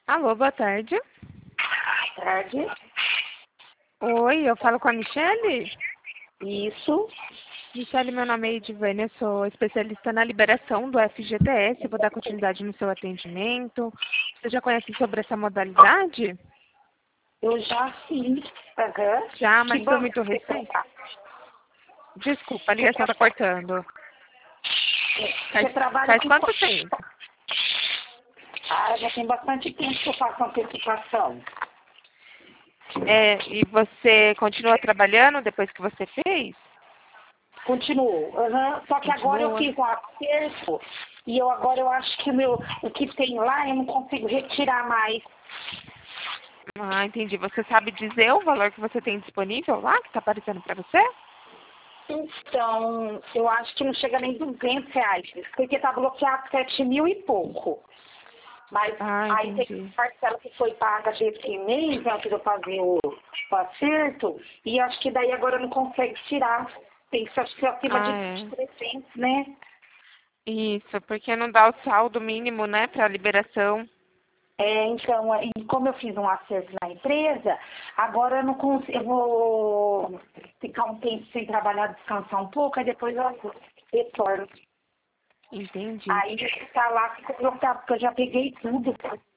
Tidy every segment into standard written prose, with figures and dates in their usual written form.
Alô, boa tarde. Tarde. Oi, eu falo com a Michele? Isso. Michele, meu nome é Edivânia, eu sou especialista na liberação do FGTS, eu vou dar continuidade no seu atendimento. Você já conhece sobre essa modalidade? Eu já fiz. Aham. Já, Que mas foi banco muito você recente. trabalha? Desculpa, a ligação está cortando. Você trabalha Faz com quanto qual? tempo? Ah, já tem bastante tempo que eu faço antecipação. E você continua trabalhando depois que você fez? Continuo. Aham. Só que agora eu Continua? fiz um acerto e agora eu acho que o que tem lá eu não consigo retirar mais. Ah, entendi. Você sabe dizer o valor que você tem disponível lá, que está aparecendo para você? Então, eu acho que não chega nem R$ 200, porque tá bloqueado 7.000 e pouco. Mas Ah, aí tem entendi. parcela que foi paga esse mês, antes de eu fazer o acerto, e acho que daí agora não consegue tirar. Tem que ser acima Ah, de é. 300, né? Isso, porque não dá o saldo mínimo, né, para liberação. Então, e como eu fiz um acerto na empresa, agora eu não consigo, eu vou ficar um tempo sem trabalhar, descansar um pouco, aí depois eu retorno. Entendi. Aí tá lá, fica bloqueado, porque eu já peguei tudo.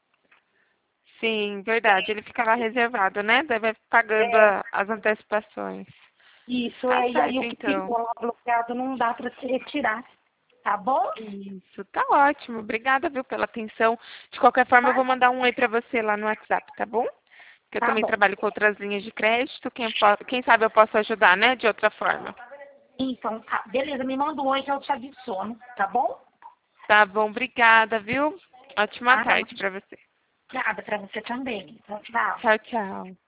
Sim, verdade. Ele fica lá reservado, né? Daí vai pagando É, as antecipações. isso, Tá e aí certo, o que então. ficou lá bloqueado não dá para se retirar, tá bom? Isso, tá ótimo. Obrigada, viu, pela atenção. De qualquer forma, eu vou mandar um oi para você lá no WhatsApp, tá bom? Que eu Tá também bom. trabalho com outras linhas de crédito. Quem sabe eu posso ajudar, né, de outra forma. Então, tá. Beleza, me manda um oi que eu te adiciono, tá bom? Tá bom, obrigada, viu? Ótima Nada tarde mais. para você. Nada para você também. Tchau, tchau. Tchau, tchau.